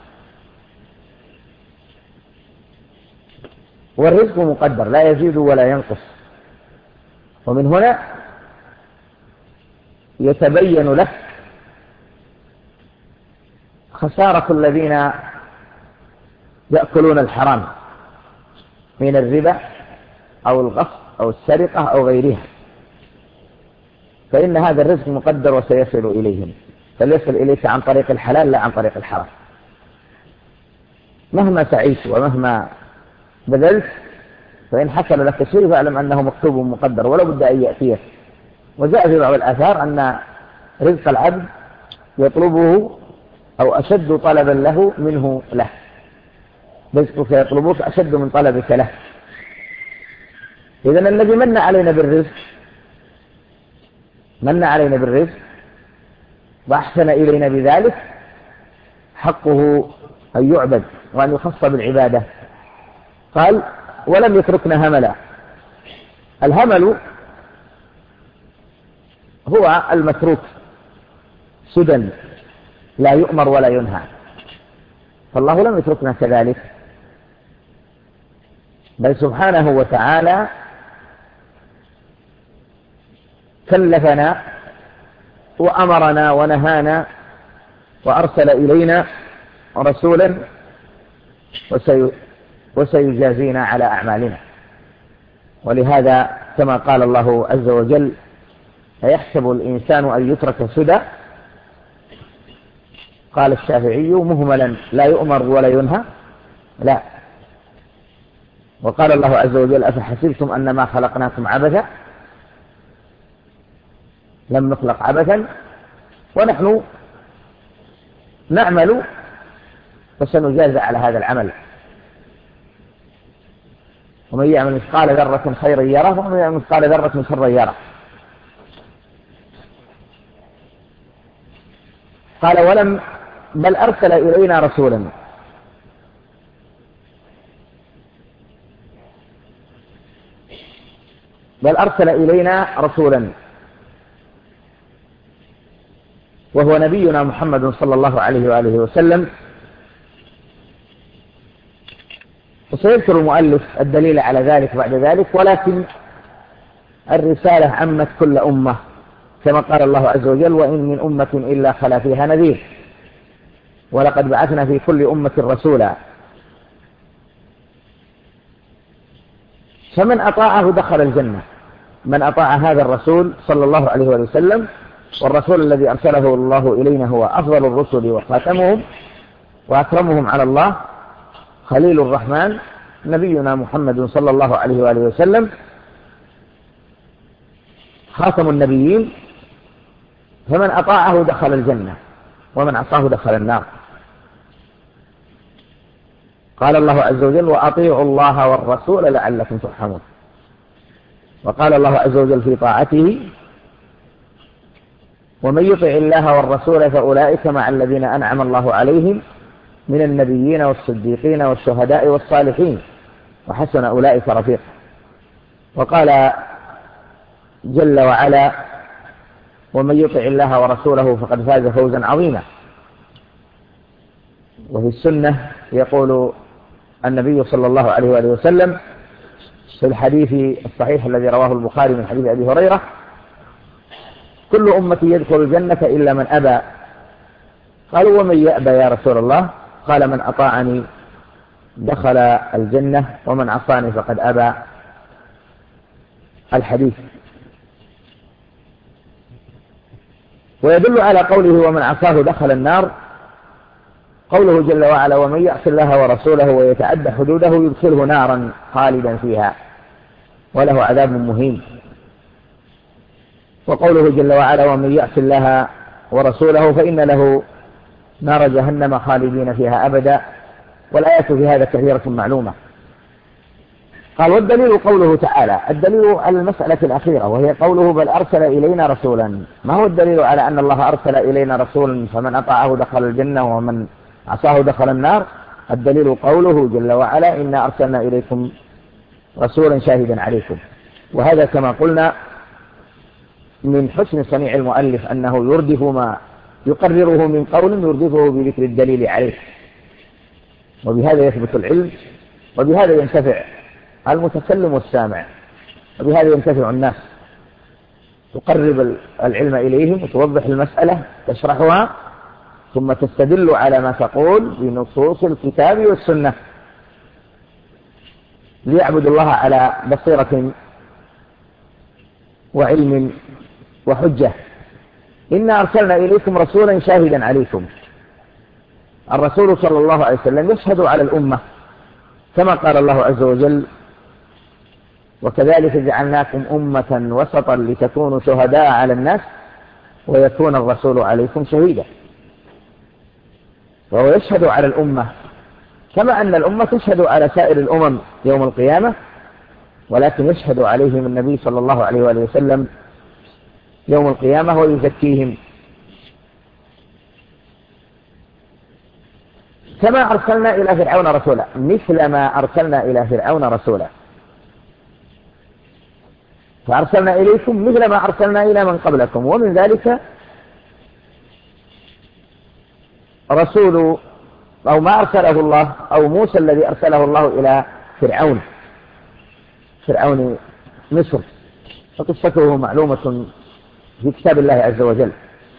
والرزق مقدر لا يزيد ولا ينقص. ومن هنا يتبين لك خسارة الذين يأكلون الحرام من الربا أو الغصب أو السرقة أو غيرها، فإن هذا الرزق مقدر وسيصل إليهم، فليصل إليك عن طريق الحلال لا عن طريق الحرام. مهما سعيت ومهما بذلت، فإن حصل لك شيء فاعلم أنه مكتوب مقدر ولا بد أن يأتيه. وجاء في بعض الآثار أن رزق العبد يطلبه أو أشد طلبا له منه له، رزقك يطلبك أشد من طلبك له. إذن الذي من علينا بالرزق وأحسن إلينا بذلك حقه أن يعبد وأن يخص بالعبادة. قال: ولم يتركنا هملا. الهمل هو المتروك سدى لا يؤمر ولا ينهى، فالله لم يتركنا كذلك، بل سبحانه وتعالى كلفنا وأمرنا ونهانا وأرسل إلينا رسولا وسيجازينا على أعمالنا. ولهذا كما قال الله عز وجل: أيحسب الإنسان أن يترك سدى؟ قال الشافعي: مهملا لا يؤمر ولا ينهى؟ لا. وقال الله عز وجل: أفحسبتم أنما خلقناكم عبثا؟ لم نخلق عبثا، ونحن نعمل وسنجازى على هذا العمل. ومن يعمل مثقال ذرة خيرا يره ومن يعمل مثقال ذرة شرا يره. قال: بل أرسل إلينا رسولا. بل أرسل إلينا رسولا وهو نبينا محمد صلى الله عليه وآله وسلم. وسيذكر المؤلف الدليل على ذلك بعد ذلك، ولكن الرسالة عمت كل أمة كما قال الله عز وجل: وإن من أمة إلا خلا فيها نذير ولقد بعثنا في كل أمة رسولا. فمن أطاعه دخل الجنة، من أطاع هذا الرسول صلى الله عليه وسلم، والرسول الذي أرسله الله إلينا هو أفضل الرسل وخاتمهم وأكرمهم على الله، خليل الرحمن نبينا محمد صلى الله عليه وآله وسلم، خاتم النبيين. فمن أطاعه دخل الجنة ومن عصاه دخل النار. قال الله عز وجل: وأطيعوا الله والرسول لعلكم ترحمون. وقال الله عز وجل في طاعته: ومن يطع الله والرسول فأولئك مع الذين أنعم الله عليهم من النبيين والصديقين والشهداء والصالحين وحسن أولئك رفيقا. وقال جل وعلا: ومن يطع الله ورسوله فقد فاز فوزا عظيما. وفي السنة يقول النبي صلى الله عليه وآله وسلم في الحديث الصحيح الذي رواه البخاري من حديث أبي هريرة: كل أمتي يدخل الجنة إلا من أبى. قالوا: ومن يأبى يا رسول الله؟ قال: من أطاعني دخل الجنة ومن عصاني فقد أبى. الحديث. ويدل على قوله: ومن عصاه دخل النار، قوله جل وعلا: ومن يعص الله ورسوله ويتعدى حدوده يدخله نارا خالدا فيها وله عذاب مهين. وقوله جل وعلا: ومن يعص الله ورسوله فإن له نار جهنم خالدين فيها أبدا. والآية في هذا كثيرة معلومة. قال: والدليل قوله تعالى. الدليل على المسألة الأخيرة وهي قوله: بل أرسل إلينا رسولا. ما هو الدليل على أن الله أرسل إلينا رسولا فمن أطاعه دخل الجنة ومن عصاه دخل النار؟ الدليل قوله جل وعلا: إنا أرسلنا إليكم رسولا شاهدا عليكم. وهذا كما قلنا من حسن صنيع المؤلف أنه يردف ما يقرره من قول يردفه بذكر الدليل عليه، وبهذا يثبت العلم، وبهذا ينتفع المتكلم والسامع، وبهذا ينتفع الناس. تقرب العلم إليهم وتوضح المسألة، تشرحها، ثم تستدل على ما تقول بنصوص الكتاب والسنة ليعبد الله على بصيرة وعلم وحجة. إنا أرسلنا إليكم رسولا شاهدا عليكم. الرسول صلى الله عليه وسلم يشهد على الأمة كما قال الله عز وجل: وكذلك جعلناكم أمة وسطا لتكونوا شهداء على الناس ويكون الرسول عليكم شهيدا. وهو يشهد على الأمة كما أن الأمة تشهد على سائر الأمم يوم القيامة، ولكن يشهد عليهم النبي صلى الله عليه وآله وسلم يوم القيامة ويزكيهم. كما أرسلنا إلى فرعون رسولا، مثل ما أرسلنا إلى فرعون رسولا. فأرسلنا إليكم مثل ما أرسلنا إلى من قبلكم. ومن ذلك رسول أو ما أرسله الله أو موسى الذي أرسله الله إلى فرعون مصر، فقصته معلومة في كتاب الله عز وجل.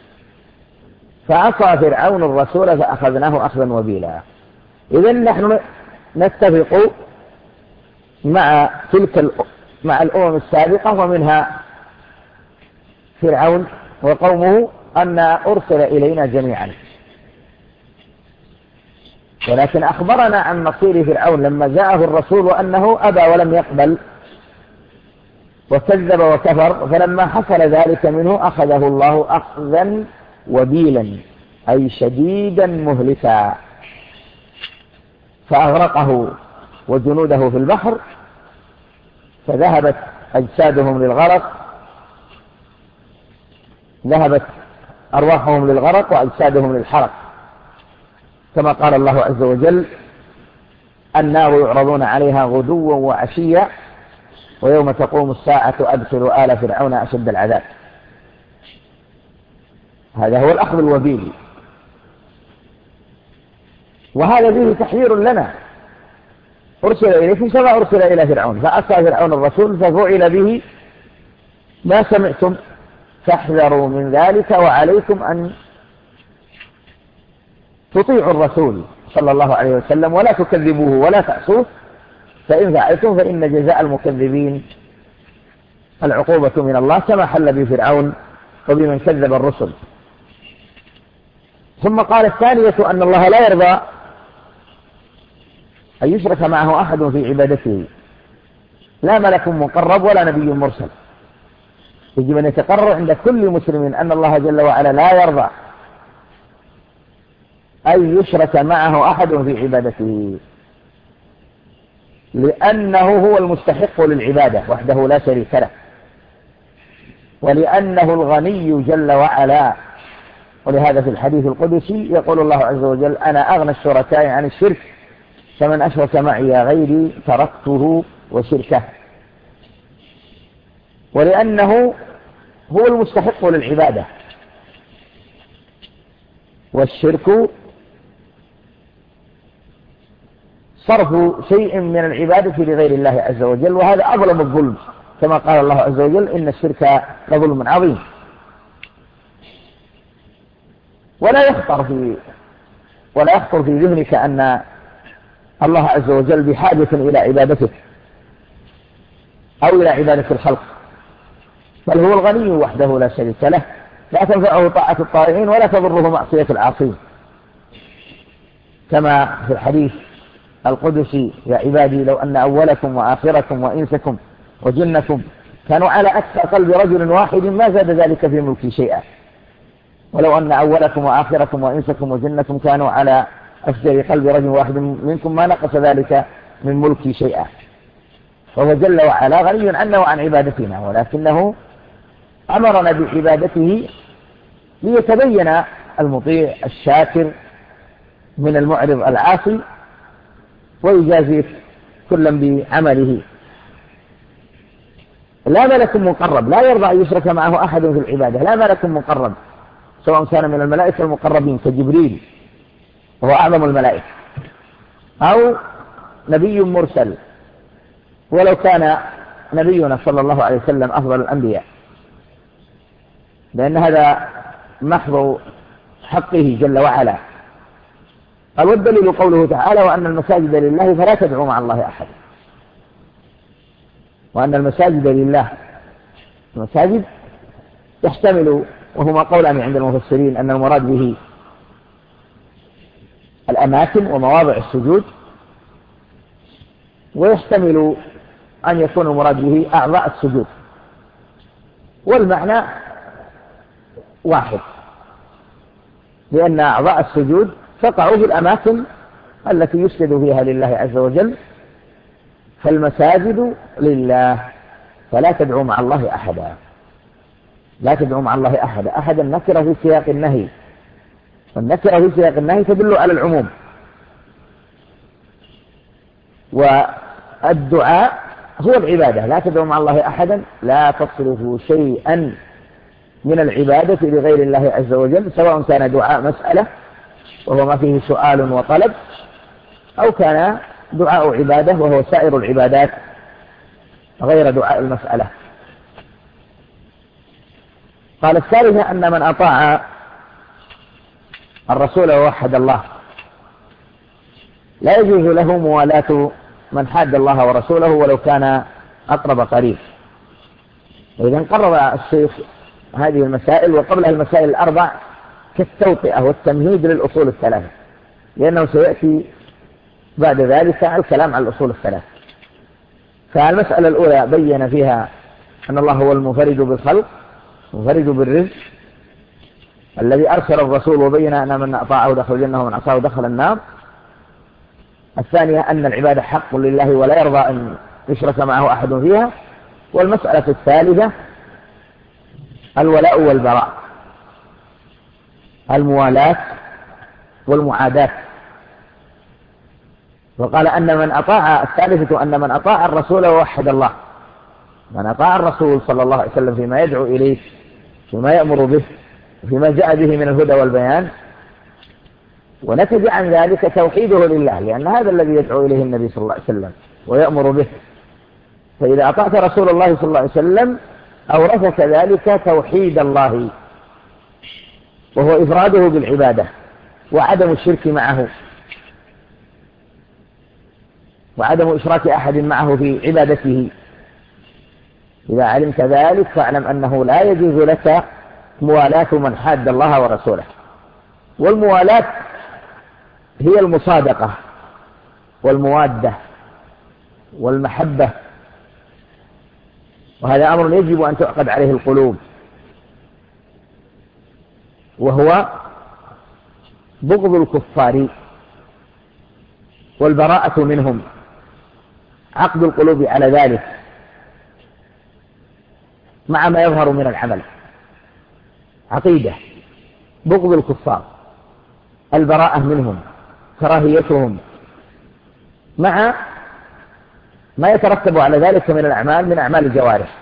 فعصى فرعون الرسول فأخذناه أخذا وبيلا. إذن نحن نتفق مع الأمم السابقة ومنها فرعون وقومه أن أرسل إلينا جميعا، ولكن أخبرنا عن مصير فرعون لما جاءه الرسول وأنه أبى ولم يقبل وكذب وكفر، فلما حصل ذلك منه أخذه الله أخذا وبيلا أي شديدا مهلكا، فأغرقه وجنوده في البحر، فذهبت أجسادهم للغرق، ذهبت أرواحهم للغرق وأجسادهم للحرق، كما قال الله عز وجل: النار يعرضون عليها غدوا وعشيا ويوم تقوم الساعة أدخلوا آل فرعون أشد العذاب. هذا هو الأخذ الوبيل، وهذا فيه تحذير لنا. أرسل إليكم كما أرسل إلى فرعون، فعصى فرعون الرسول ففعل به ما سمعتم، فاحذروا من ذلك، وعليكم أن تطيعوا الرسول صلى الله عليه وسلم ولا تكذبوه ولا تعصوه، فإن فعلتم فإن جزاء المكذبين العقوبة من الله، كما حل بفرعون وبمن كذب الرسل. ثم قال الثانية أن الله لا يرضى أن يشرك معه أحد في عبادته، لا ملك مقرب ولا نبي مرسل. يجب أن يتقرر عند كل مسلم أن الله جل وعلا لا يرضى أن يشرك معه أحد في عبادته، لأنه هو المستحق للعبادة وحده لا شريك له، ولأنه الغني جل وعلا. ولهذا في الحديث القدسي يقول الله عز وجل: أنا أغنى الشركاء عن الشرك، فمن أشرك معي غيري تركته وشركه. ولأنه هو المستحق للعبادة، والشرك صرف شيء من العبادة لغير الله عز وجل، وهذا أظلم الظلم، كما قال الله عز وجل: إن الشرك لظلم عظيم. ولا يخطر في ذهنك أن الله عز وجل بحاجة إلى عبادته أو إلى عبادة الخلق، بل هو الغني وحده لا شريك له، لا تنفعه طاعة الطائعين ولا تضره معصية العاصين، كما في الحديث القدسي: يا عبادي لو أن أولكم وآخركم وإنسكم وجنكم كانوا على أتقى قلب رجل واحد ما زاد ذلك في ملكي شيئا، ولو أن أولكم وآخركم وإنسكم وجنكم كانوا على أفجر قلب رجل واحد منكم ما نقص ذلك من ملكي شيئا. فهو جل وعلا غني عنا وعن عبادتنا، ولكنه أمرنا بعبادته ليتبين المطيع الشاكر من المعرض العاصي، ويجازي كلا بعمله. لا ملك مقرب لا يرضى أن يشرك معه أحد في العبادة، لا ملك مقرب سواء كان من الملائكة المقربين كجبريل وهو أعظم الملائكة، أو نبي مرسل ولو كان نبينا صلى الله عليه وسلم أفضل الأنبياء، لأن هذا محض حقه جل وعلا. والدليل قوله تعالى: وأن المساجد لله فلا تدعوا مع الله أحد. وأن المساجد لله، المساجد يحتمل، وهما قولان عند المفسرين، أن المراد به الأماكن ومواضع السجود، ويحتمل أن يكون المراد به أعضاء السجود، والمعنى واحد، لأن أعضاء السجود تقع في الأماكن التي يسجد فيها لله عز وجل، فالمساجد لله فلا تدعوا مع الله أحدا. لا تدعوا مع الله أحدا، أحدا نكرة في سياق النهي، والنكرة في سياق النهي تدل على العموم، والدعاء هو العبادة، لا تدعو مع الله أحدا، لا تصرفوا شيئا من العبادة لغير الله عز وجل، سواء كان دعاء مسألة وهو ما فيه سؤال وطلب، أو كان دعاء عبادة وهو سائر العبادات غير دعاء المسألة. قال الثالثة أن من أطاع الرسول ووحد الله لا يجوز له موالاة من حاد الله ورسوله ولو كان أقرب قريب. إذا قرر الشيخ هذه المسائل وقبلها المسائل الأربع كالتوطئة والتمهيد للأصول الثلاثة، لأنه سيأتي بعد ذلك الكلام عن الأصول الثلاثة. فالمسألة الأولى بين فيها أن الله هو المنفرد بالخلق، منفرد بالرزق، الذي أرسل الرسول وبين أن من أطاعه دخل الجنة ومن عصاه دخل النار. الثانية أن العبادة حق لله ولا يرضى أن يشرك معه أحد فيها. والمسألة الثالثة الولاء والبراء، الموالاة والمعاداة. وقال أن من أطاع، الثالثة أن من أطاع الرسول ووحد الله، من أطاع الرسول صلى الله عليه وسلم فيما يدعو إليه، فيما يأمر به، فيما جاء به من الهدى والبيان، ونتج عن ذلك توحيده لله، لأن هذا الذي يدعو إليه النبي صلى الله عليه وسلم ويأمر به. فإذا أطعت رسول الله صلى الله عليه وسلم أورثك ذلك توحيد الله، وهو إفراده بالعبادة وعدم الشرك معه وعدم إشراك أحد معه في عبادته. إذا علمت ذلك فاعلم أنه لا يجوز لك موالاة من حاد الله ورسوله. والموالاة هي المصادقة والموادة والمحبة، وهذا أمر يجب أن تعقد عليه القلوب، وهو بغض الكفار والبراءة منهم، عقد القلوب على ذلك مع ما يظهر من العمل. عقيدة بغض الكفار، البراءة منهم، كراهيتهم، مع ما يترتب على ذلك من الأعمال، من أعمال الجوارح.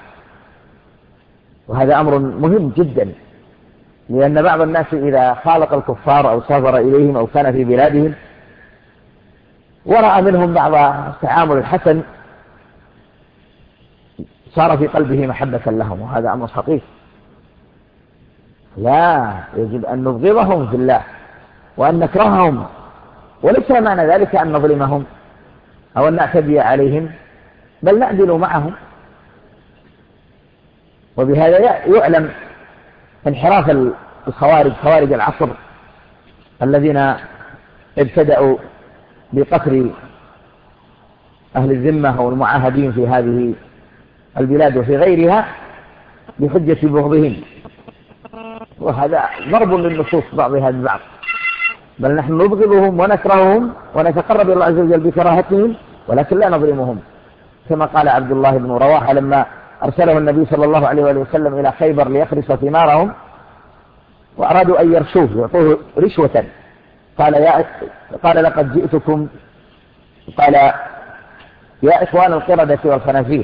وهذا أمر مهم جدا، لأن بعض الناس إذا خالط الكفار أو سافر إليهم أو كان في بلادهم ورأى منهم بعض التعامل الحسن صار في قلبه محبة لهم، وهذا أمر خطير. لا، يجب أن نبغضهم في الله وأن نكرههم، وليس معنى ذلك أن نظلمهم أو أن نعتدي عليهم، بل نعدل معهم. وبهذا يعلم انحراف الخوارج، خوارج العصر الذين ابتدأوا بقتل أهل الذمة والمعاهدين في هذه البلاد وفي غيرها بحجة بغضهم، وهذا ضرب للنصوص بعضها ببعض. بل نحن نبغضهم ونكرههم ونتقرب إلى الله عز وجل بكراهتهم، ولكن لا نظلمهم، كما قال عبد الله بن رواحة لما أرسله النبي صلى الله عليه وسلم إلى خيبر ليخرس ثمارهم وأرادوا أن يرشوه يعطوه رشوة، قال لقد جئتكم، قال يا إخوان القردة والخنازير،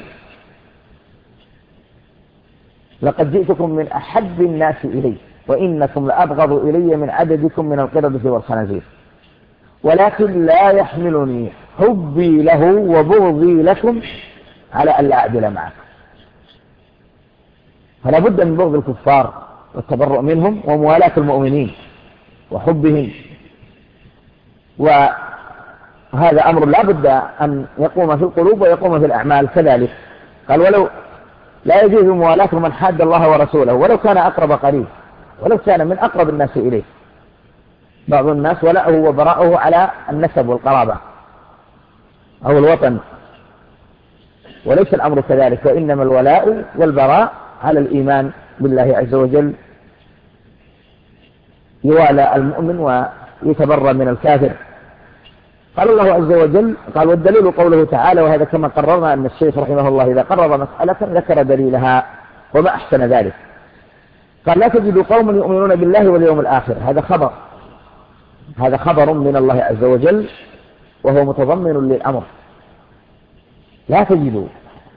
لقد جئتكم من أحب الناس إلي وإنكم لأبغض إلي من عددكم من القردة والخنازير، ولكن لا يحملني حبي له وبغضي لكم على أن لا أعدل معكم. فلا بد من بغض الكفار والتبرؤ منهم وموالاة المؤمنين وحبهم، وهذا أمر لا بد أن يقوم في القلوب ويقوم في الأعمال كذلك. قال ولو لا يجوز موالاة من حاد الله ورسوله ولو كان أقرب قريب، ولو كان من أقرب الناس إليه. بعض الناس ولاؤه وبراءه على النسب والقرابة أو الوطن، وليس الأمر كذلك، وإنما الولاء والبراء على الإيمان بالله عز وجل، يوالى المؤمن ويتبرى من الكافر. قال الله عز وجل، قال والدليل قوله تعالى، وهذا كما قررنا أن الشيخ رحمه الله إذا قرر مسألة ذكر دليلها وما أحسن ذلك. قال لا تجد قوما يؤمنون بالله واليوم الآخر، هذا خبر من الله عز وجل وهو متضمن للأمر. لا تجد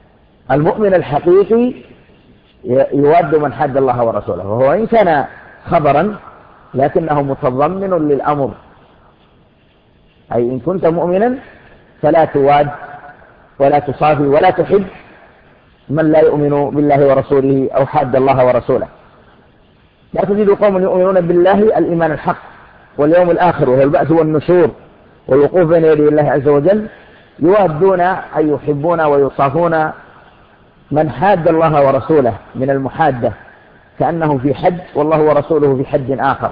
المؤمن الحقيقي يود من حد الله ورسوله، وهو إن كان خبرا لكنه متضمن للأمر، أي إن كنت مؤمنا فلا تواد ولا تصافي ولا تحب من لا يؤمن بالله ورسوله أو حاد الله ورسوله. لا تجد قوم يؤمنون بالله الإيمان الحق واليوم الآخر وهو البعث والنشور والوقوف بين يدي الله عز وجل يوادون أي يحبون ويصافون من حاد الله ورسوله من المحادة، كأنه في حد والله ورسوله في حد آخر.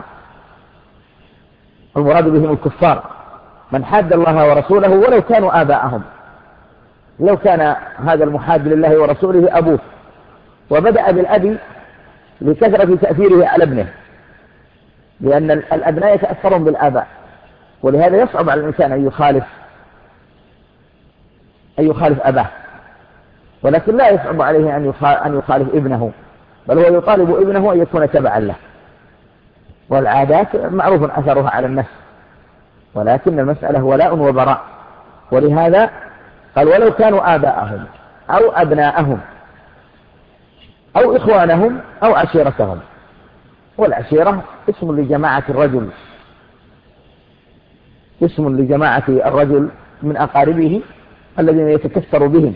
المراد بهم الكفار من حاد الله ورسوله ولو كانوا آباءهم، لو كان هذا المحاد لله ورسوله أبوه، وبدأ بالأب لكثرة تأثيره على ابنه، لأن الأبناء يتأثرون بالآباء، ولهذا يصعب على الإنسان أن يخالف أباه، ولكن لا يصعب عليه أن يخالف ابنه، بل هو يطالب ابنه أن يكون تبعا له. والعادات معروف أثرها على النفس، ولكن المسألة ولاء وبراء. ولهذا قال ولو كانوا آباءهم أو أبناءهم أو إخوانهم أو عشيرتهم. والعشيرة اسم لجماعة الرجل، اسم لجماعة الرجل من أقاربه الذين يتكثر بهم.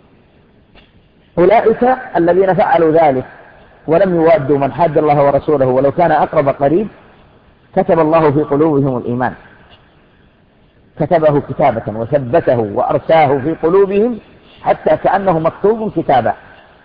أولئك الذين فعلوا ذلك ولم يوادوا من حاد الله ورسوله ولو كان أقرب قريب كتب الله في قلوبهم الإيمان، كتبه كتابة وثبته وأرساه في قلوبهم حتى كأنه مكتوب كتابا،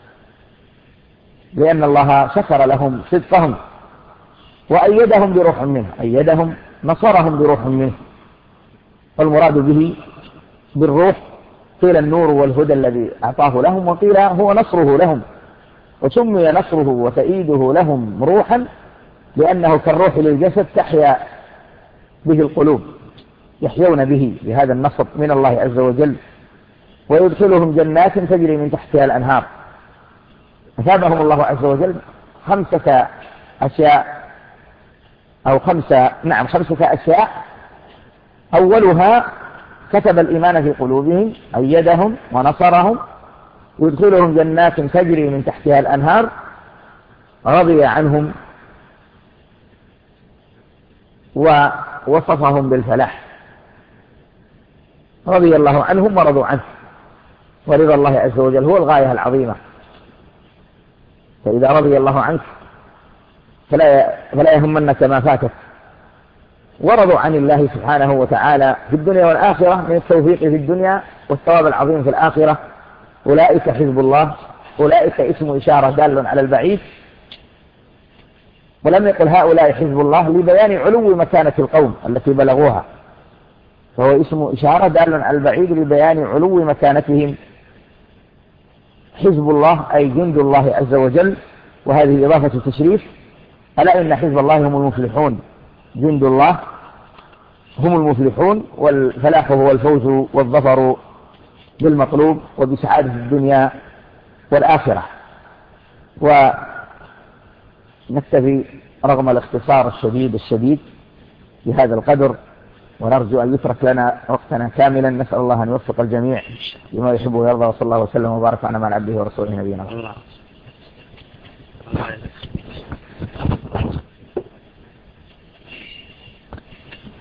لأن الله شكر لهم صدقهم وأيدهم بروح منه، أيدهم نصرهم بروح منه. والمراد به بالروح قيل النور والهدى الذي أعطاه لهم، وقيل هو نصره لهم، وسمي نصره وتأييده لهم روحا لأنه كالروح للجسد تحيا به القلوب، يحيون به بهذا النصر من الله عز وجل. ويدخلهم جنات تجري من تحتها الأنهار. أثابهم الله عز وجل خمسة أشياء. أولها كتب الإيمان في قلوبهم، أيدهم ونصرهم، يدخلهم جنات تجري من تحتها الأنهار، رضي عنهم ووصفهم بالفلاح. رضي الله عنهم ورضوا عنه، ورضا الله عز وجل هو الغاية العظيمة. فإذا رضي الله عنك فلا يهمنك ما فاتك. ورضوا عن الله سبحانه وتعالى في الدنيا والآخرة من التوفيق في الدنيا والثواب العظيم في الآخرة. أولئك حزب الله، أولئك اسم إشارة دال على البعيد، ولم يقل هؤلاء حزب الله لبيان علو مكانة القوم التي بلغوها، فهو اسم إشارة دال على البعيد لبيان علو مكانتهم. حزب الله أي جند الله عز وجل، وهذه إضافة تشريف. ألا إن حزب الله هم المفلحون، جند الله هم المفلحون، والفلاح هو الفوز والظفر بالمطلوب وبسعادة الدنيا والآخرة. ونكتفي رغم الاختصار الشديد بهذا القدر، ونرجو أن يترك لنا وقتنا كاملا. نسأل الله أن يوفق الجميع لما يحب ويرضى، وصلى الله وسلم وبارك على عبده ورسوله نبينا محمد.